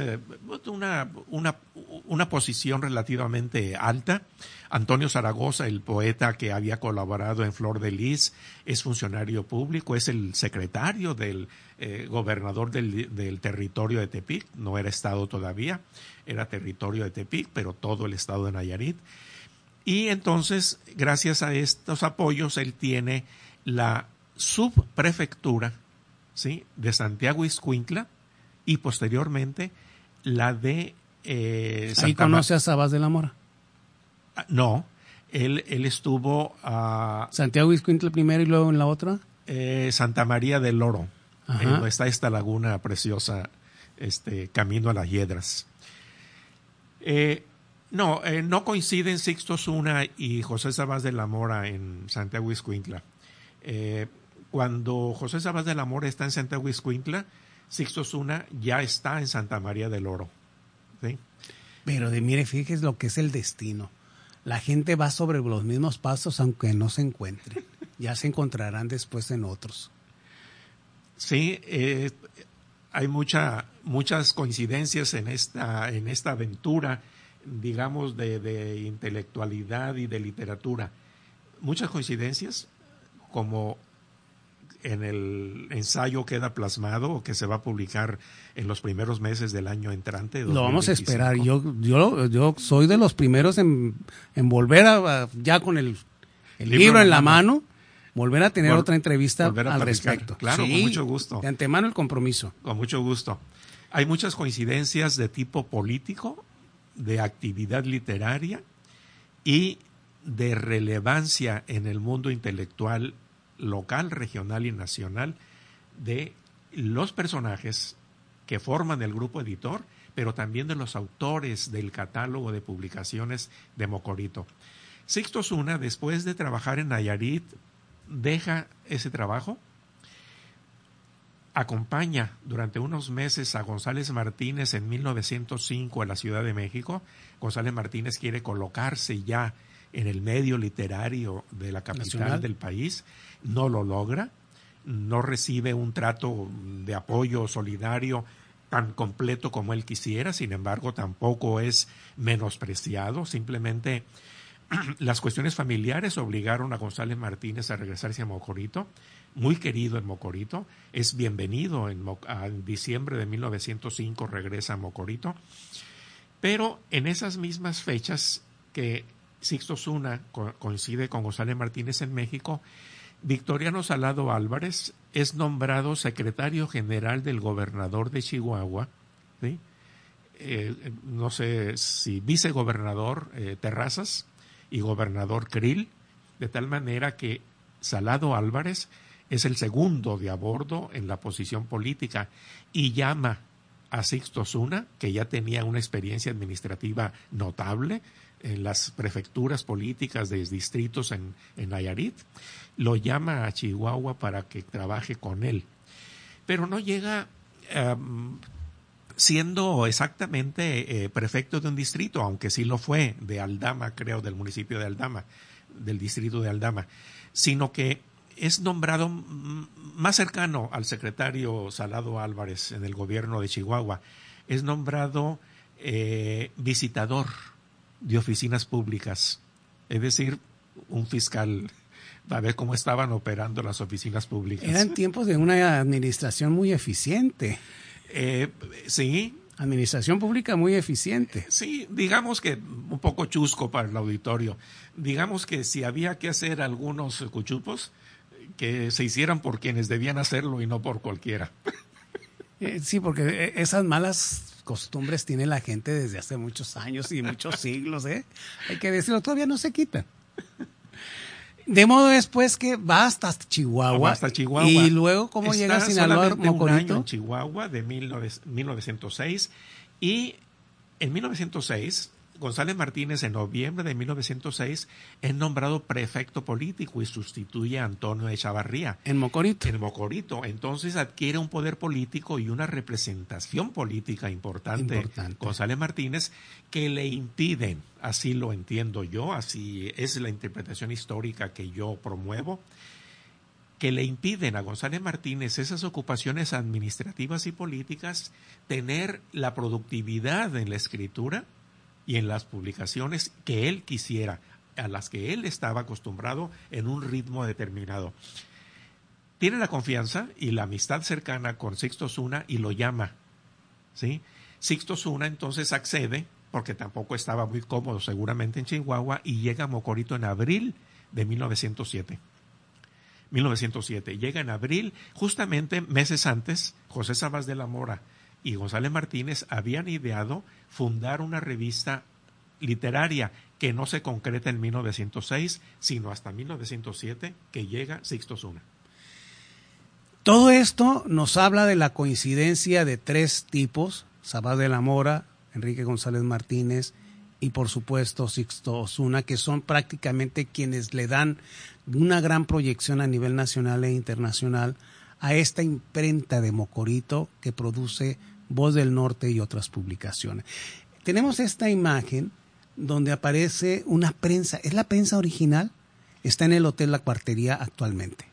una posición relativamente alta. Antonio Zaragoza, el poeta que había colaborado en Flor de Lis, es funcionario público, es el secretario del gobernador del territorio de Tepic. No era estado todavía, era territorio de Tepic, pero todo el estado de Nayarit. Y entonces, gracias a estos apoyos, él tiene la subprefectura, ¿sí?, de Santiago Ixcuintla, y posteriormente la de ¿Ahí conoce a Sabás de la Mora? No, él estuvo a Santiago Ixcuintla primero y luego en la otra Santa María del Oro, donde está esta laguna preciosa, camino a las Hiedras. No coinciden Sixto Zuna y José Sabás de la Mora en Santiago Ixcuintla. Cuando José Sabás de la Mora está en Santiago Ixcuintla, Sixto Zuna ya está en Santa María del Oro, ¿sí? Pero mire, fíjese lo que es el destino. La gente va sobre los mismos pasos aunque no se encuentren. Ya se encontrarán después en otros. Sí, hay muchas coincidencias en esta aventura, digamos, de intelectualidad y de literatura. Muchas coincidencias, como en el ensayo queda plasmado, que se va a publicar en los primeros meses del año entrante. 2025. Lo vamos a esperar. Yo soy de los primeros en volver ya con el libro en la mano, volver a tener otra entrevista al respecto. Claro, sí, con mucho gusto. De antemano el compromiso. Con mucho gusto. Hay muchas coincidencias de tipo político, de actividad literaria y de relevancia en el mundo intelectual local, regional y nacional de los personajes que forman el grupo editor, pero también de los autores del catálogo de publicaciones de Mocorito. Sixto Osuna, después de trabajar en Nayarit, deja ese trabajo, acompaña durante unos meses a González Martínez en 1905 a la Ciudad de México. González Martínez quiere colocarse ya en el medio literario de la capital nacional del país, no lo logra, no recibe un trato de apoyo solidario tan completo como él quisiera, sin embargo tampoco es menospreciado, simplemente las cuestiones familiares obligaron a González Martínez a regresarse a Mocorito, muy querido en Mocorito, es bienvenido en diciembre de 1905 regresa a Mocorito, pero en esas mismas fechas que Sixto Osuna coincide con González Martínez en México, Victoriano Salado Álvarez es nombrado secretario general del gobernador de Chihuahua, ¿sí? No sé si vicegobernador Terrazas y gobernador Krill, de tal manera que Salado Álvarez es el segundo de a bordo en la posición política y llama a Sixto Osuna, que ya tenía una experiencia administrativa notable en las prefecturas políticas de distritos en Nayarit, lo llama a Chihuahua para que trabaje con él. Pero no llega siendo exactamente prefecto de un distrito, aunque sí lo fue, de Aldama, creo, del municipio de Aldama, del distrito de Aldama, sino que es nombrado más cercano al secretario Salado Álvarez en el gobierno de Chihuahua, es nombrado visitador de oficinas públicas, es decir, un fiscal, a ver cómo estaban operando las oficinas públicas. Eran tiempos de una administración muy eficiente. Sí. Administración pública muy eficiente. Sí, digamos que un poco chusco para el auditorio. Digamos que si había que hacer algunos cuchupos, que se hicieran por quienes debían hacerlo y no por cualquiera. Sí, porque esas malas costumbres tiene la gente desde hace muchos años y muchos siglos, ¿eh? Hay que decirlo, todavía no se quitan. De modo después que va hasta Chihuahua. Va hasta Chihuahua. Y luego, ¿cómo llega a Sinaloa, Mocorito? Un año en Chihuahua de 1906. Y en 1906, González Martínez, en noviembre de 1906, es nombrado prefecto político y sustituye a Antonio Echavarría. En Mocorito. En Mocorito. Entonces adquiere un poder político y una representación política importante. González Martínez, que le impiden, así lo entiendo yo, así es la interpretación histórica que yo promuevo, que le impiden a González Martínez esas ocupaciones administrativas y políticas, tener la productividad en la escritura y en las publicaciones que él quisiera, a las que él estaba acostumbrado en un ritmo determinado. Tiene la confianza y la amistad cercana con Sixto Osuna y lo llama, ¿sí? Sixto Osuna entonces accede, porque tampoco estaba muy cómodo seguramente en Chihuahua, y llega a Mocorito en abril de 1907. Llega en abril, justamente meses antes, José Sabas de la Mora y González Martínez habían ideado fundar una revista literaria que no se concreta en 1906, sino hasta 1907, que llega Sixto Osuna. Todo esto nos habla de la coincidencia de tres tipos, Sabas de la Mora, Enrique González Martínez y por supuesto Sixto Osuna, que son prácticamente quienes le dan una gran proyección a nivel nacional e internacional a esta imprenta de Mocorito que produce Voz del Norte y otras publicaciones. Tenemos esta imagen donde aparece una prensa. ¿Es la prensa original? Está en el Hotel La Cuartería actualmente.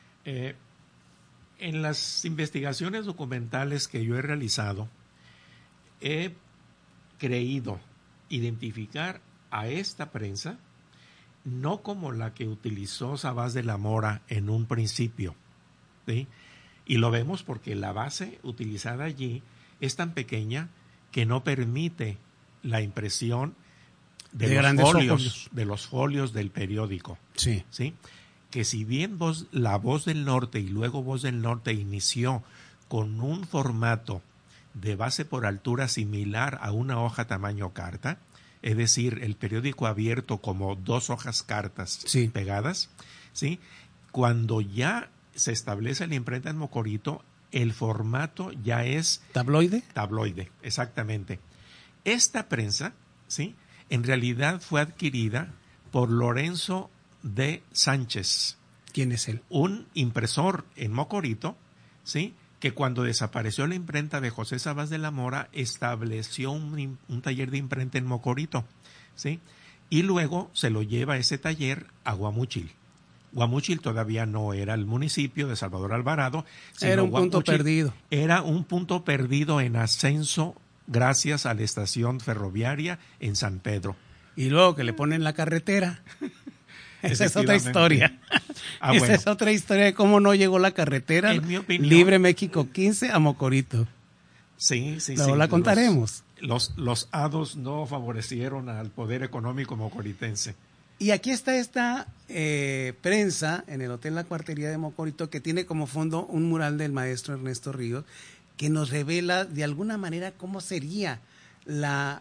En las investigaciones documentales que yo he realizado, he creído identificar a esta prensa no como la que utilizó Sabas de la Mora en un principio, ¿sí? Y lo vemos porque la base utilizada allí es tan pequeña que no permite la impresión de los folios del periódico. Sí. ¿Sí? Que si bien la Voz del Norte y luego Voz del Norte inició con un formato de base por altura similar a una hoja tamaño carta, es decir, el periódico abierto como 2 hojas cartas Sí. pegadas, ¿sí? Cuando ya se establece la imprenta en Mocorito, el formato ya es ¿Tabloide? tabloide, exactamente. Esta prensa, ¿sí?, en realidad fue adquirida por Lorenzo de Sánchez, ¿Quién es él? un impresor en Mocorito, ¿sí?, que cuando desapareció la imprenta de José Sabas de la Mora, estableció un taller de imprenta en Mocorito, ¿sí? Y luego se lo lleva ese taller a Guamúchil. Guamúchil todavía no era el municipio de Salvador Alvarado. Era un punto perdido. Era un punto perdido en ascenso gracias a la estación ferroviaria en San Pedro. Y luego que le ponen la carretera. Esa es otra historia. Esa Bueno. es otra historia de cómo no llegó la carretera En mi opinión, Libre México 15 a Mocorito. Sí, sí, Luego sí. la contaremos. Los hados no favorecieron al poder económico mocoritense. Y aquí está esta prensa en el Hotel La Cuartería de Mocorito, que tiene como fondo un mural del maestro Ernesto Ríos, que nos revela de alguna manera cómo sería la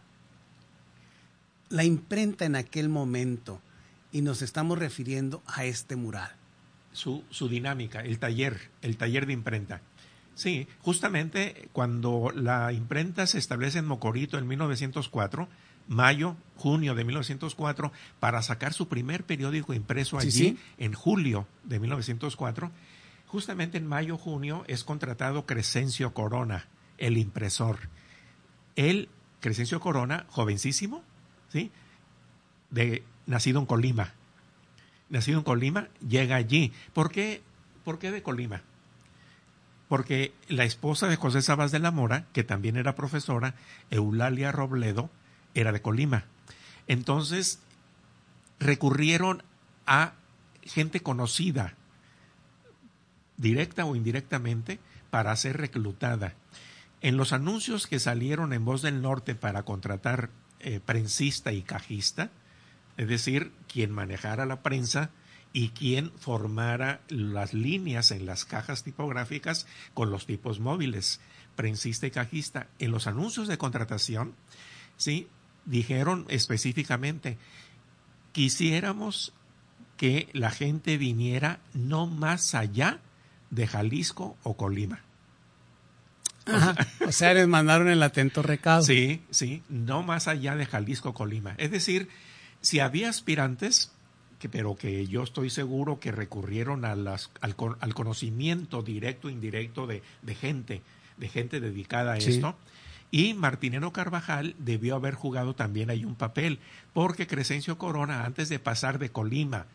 imprenta en aquel momento. Y nos estamos refiriendo a este mural. Su dinámica, el taller de imprenta. Sí, justamente cuando la imprenta se establece en Mocorito en 1904, junio de 1904, para sacar su primer periódico impreso allí, Sí. en julio de 1904, justamente en mayo, junio, es contratado Crescencio Corona, el impresor. Crescencio Corona, jovencísimo, ¿sí?, nacido en Colima. Nacido en Colima, llega allí. ¿Por qué de Colima? Porque la esposa de José Sabas de la Mora, que también era profesora, Eulalia Robledo, era de Colima. Entonces, recurrieron a gente conocida, directa o indirectamente, para ser reclutada. En los anuncios que salieron en Voz del Norte para contratar prensista y cajista, es decir, quien manejara la prensa y quien formara las líneas en las cajas tipográficas con los tipos móviles, prensista y cajista. En los anuncios de contratación, ¿sí?, dijeron específicamente: quisiéramos que la gente viniera no más allá de Jalisco o Colima. Ajá. O sea, les mandaron el atento recado. Sí, no más allá de Jalisco o Colima. Es decir, si había aspirantes, pero que yo estoy seguro que recurrieron al conocimiento directo e indirecto de gente dedicada a esto, y Martinero Carvajal debió haber jugado también ahí un papel, porque Crescencio Corona, antes de pasar de Colima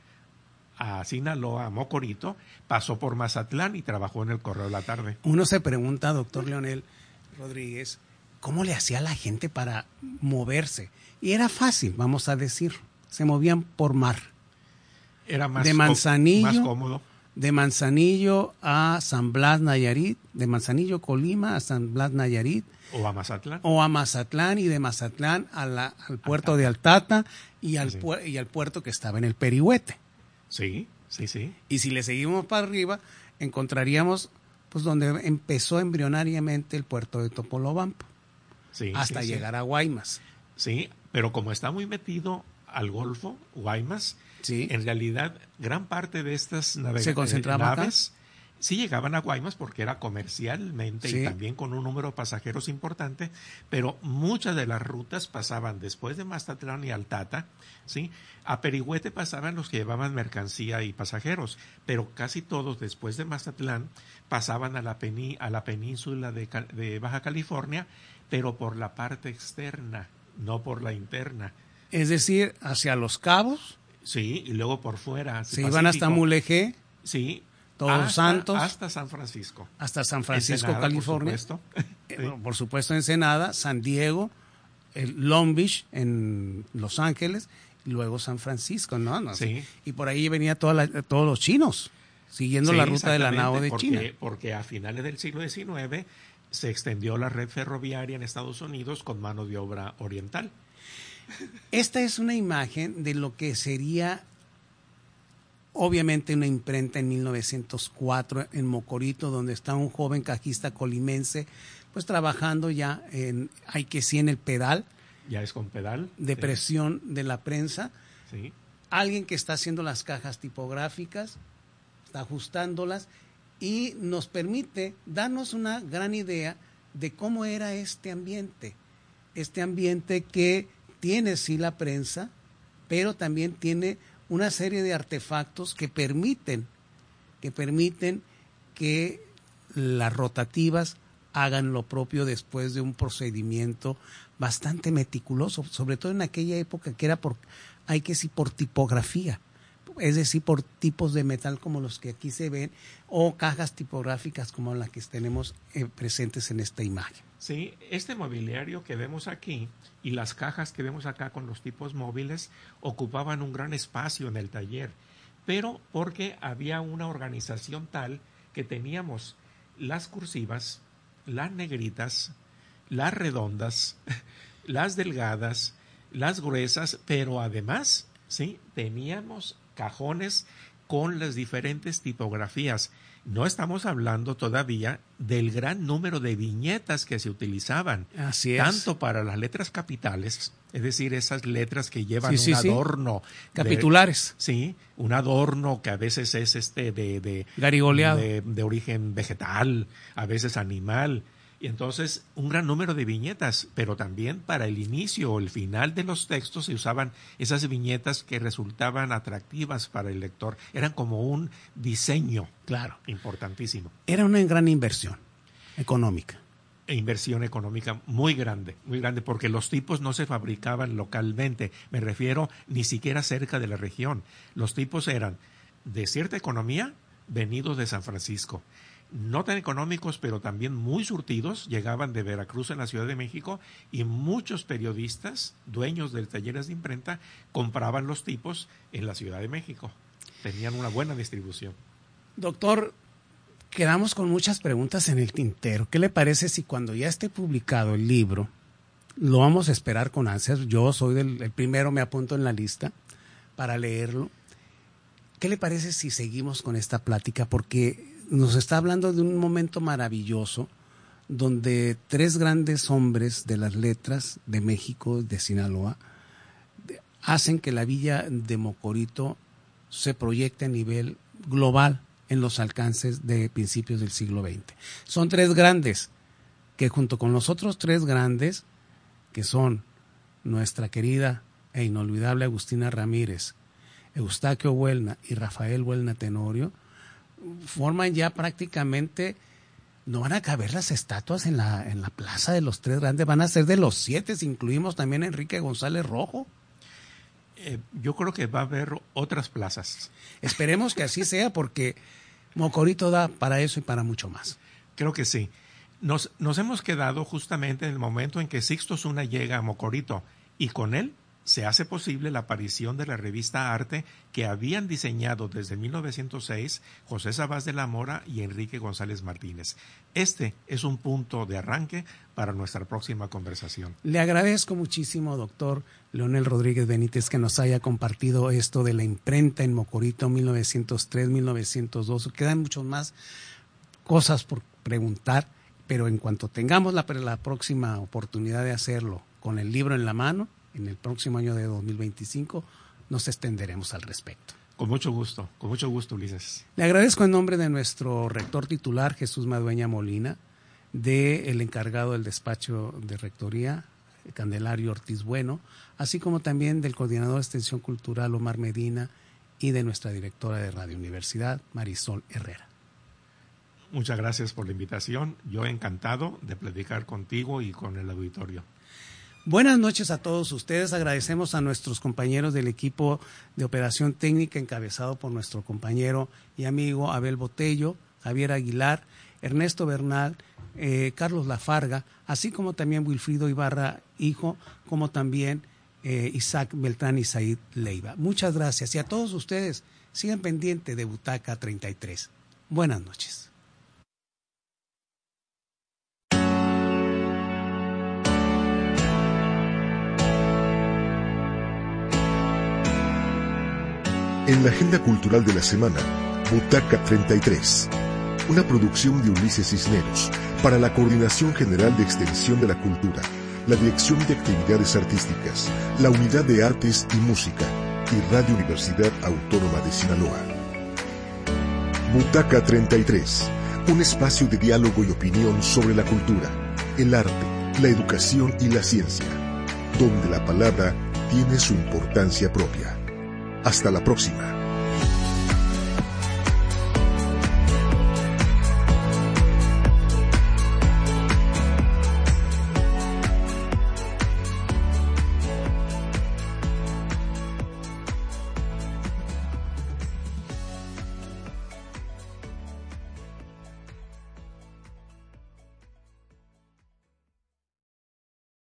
a Sinaloa, a Mocorito, pasó por Mazatlán y trabajó en el Correo de la Tarde. Uno se pregunta, doctor Leonel Rodríguez, ¿cómo le hacía la gente para moverse? Y era fácil, vamos a decir, se movían por mar. Era más, más cómodo. De Manzanillo a San Blas, Nayarit, de Manzanillo, Colima a San Blas, Nayarit. O a Mazatlán. O a Mazatlán, y de Mazatlán al puerto de Altata y al puerto que estaba en el Perihuete. Sí. Y si le seguimos para arriba, encontraríamos pues donde empezó embrionariamente el puerto de Topolobampo, hasta llegar a Guaymas. Sí, pero como está muy metido al Golfo, Guaymas, en realidad gran parte de estas naves sí llegaban a Guaymas porque era comercialmente y también con un número de pasajeros importante, pero muchas de las rutas pasaban después de Mazatlán y Altata, ¿sí? A Perihuete pasaban los que llevaban mercancía y pasajeros, pero casi todos después de Mazatlán pasaban a la península de Baja California, pero por la parte externa, no por la interna. Es decir, hacia Los Cabos. Sí, y luego por fuera. Se iban hasta Mulegé. Sí. Todos Santos. Hasta San Francisco. Hasta San Francisco, Ensenada, California. Por supuesto. Por supuesto, Ensenada, San Diego, Long Beach en Los Ángeles, y luego San Francisco, ¿no? Sí. Y por ahí venía todos los chinos, siguiendo la ruta de la nao de China. Porque a finales del siglo XIX se extendió la red ferroviaria en Estados Unidos con mano de obra oriental. Esta es una imagen de lo que sería obviamente una imprenta en 1904 en Mocorito, donde está un joven cajista colimense, pues trabajando ya en el pedal, Ya es con pedal. de presión de la prensa. Sí. Alguien que está haciendo las cajas tipográficas, está ajustándolas y nos permite darnos una gran idea de cómo era este ambiente que tiene sí la prensa, pero también tiene una serie de artefactos que permiten que las rotativas hagan lo propio después de un procedimiento bastante meticuloso, sobre todo en aquella época que era por tipografía, es decir, por tipos de metal como los que aquí se ven, o cajas tipográficas como las que tenemos presentes en esta imagen. Sí, este mobiliario que vemos aquí y las cajas que vemos acá con los tipos móviles ocupaban un gran espacio en el taller, pero porque había una organización tal que teníamos las cursivas, las negritas, las redondas, las delgadas, las gruesas, pero además, sí, teníamos cajones con las diferentes tipografías. No estamos hablando todavía del gran número de viñetas que se utilizaban. Así es. Tanto para las letras capitales, es decir, esas letras que llevan un adorno. Capitulares. Sí, un adorno que a veces es de garigoleado, de origen vegetal, a veces animal. Y entonces un gran número de viñetas, pero también para el inicio o el final de los textos se usaban esas viñetas que resultaban atractivas para el lector. Eran como un diseño, claro, importantísimo. Era una gran inversión económica. Inversión económica muy grande, porque los tipos no se fabricaban localmente. Me refiero ni siquiera cerca de la región. Los tipos eran de cierta economía, venidos de San Francisco. No tan económicos, pero también muy surtidos, llegaban de Veracruz en la Ciudad de México y muchos periodistas, dueños de talleres de imprenta, compraban los tipos en la Ciudad de México. Tenían una buena distribución. Doctor, quedamos con muchas preguntas en el tintero. ¿Qué le parece si cuando ya esté publicado el libro, lo vamos a esperar con ansias? Yo soy el primero, me apunto en la lista para leerlo. ¿Qué le parece si seguimos con esta plática? Porque nos está hablando de un momento maravilloso donde tres grandes hombres de las letras de México, de Sinaloa, hacen que la villa de Mocorito se proyecte a nivel global en los alcances de principios del siglo XX. Son tres grandes que junto con los otros tres grandes, que son nuestra querida e inolvidable Agustina Ramírez, Eustaquio Buelna y Rafael Buelna Tenorio, forman ya prácticamente, no van a caber las estatuas en la plaza de los tres grandes, van a ser de los 7, si incluimos también a Enrique González Rojo. Yo creo que va a haber otras plazas. Esperemos que así sea, porque Mocorito da para eso y para mucho más. Creo que sí. Nos hemos quedado justamente en el momento en que Sixto Zuna llega a Mocorito y con él se hace posible la aparición de la revista Arte que habían diseñado desde 1906 José Sabás de la Mora y Enrique González Martínez. Este es un punto de arranque para nuestra próxima conversación. Le agradezco muchísimo, doctor Leonel Rodríguez Benítez, que nos haya compartido esto de la imprenta en Mocorito 1903-1902. Quedan muchas más cosas por preguntar, pero en cuanto tengamos la próxima oportunidad de hacerlo con el libro en la mano, en el próximo año de 2025, nos extenderemos al respecto. Con mucho gusto, Ulises. Le agradezco en nombre de nuestro rector titular, Jesús Madueña Molina, del encargado del despacho de rectoría, Candelario Ortiz Bueno, así como también del coordinador de extensión cultural, Omar Medina, y de nuestra directora de Radio Universidad, Marisol Herrera. Muchas gracias por la invitación. Yo encantado de platicar contigo y con el auditorio. Buenas noches a todos ustedes. Agradecemos a nuestros compañeros del equipo de operación técnica encabezado por nuestro compañero y amigo Abel Botello, Javier Aguilar, Ernesto Bernal, Carlos Lafarga, así como también Wilfrido Ibarra, hijo, como también Isaac Beltrán y Said Leiva. Muchas gracias. Y a todos ustedes, sigan pendientes de Butaca 33. Buenas noches. En la agenda cultural de la semana, Butaca 33, una producción de Ulises Cisneros para la Coordinación General de Extensión de la Cultura, la Dirección de Actividades Artísticas, la Unidad de Artes y Música y Radio Universidad Autónoma de Sinaloa. Butaca 33, un espacio de diálogo y opinión sobre la cultura, el arte, la educación y la ciencia, donde la palabra tiene su importancia propia. Hasta la próxima.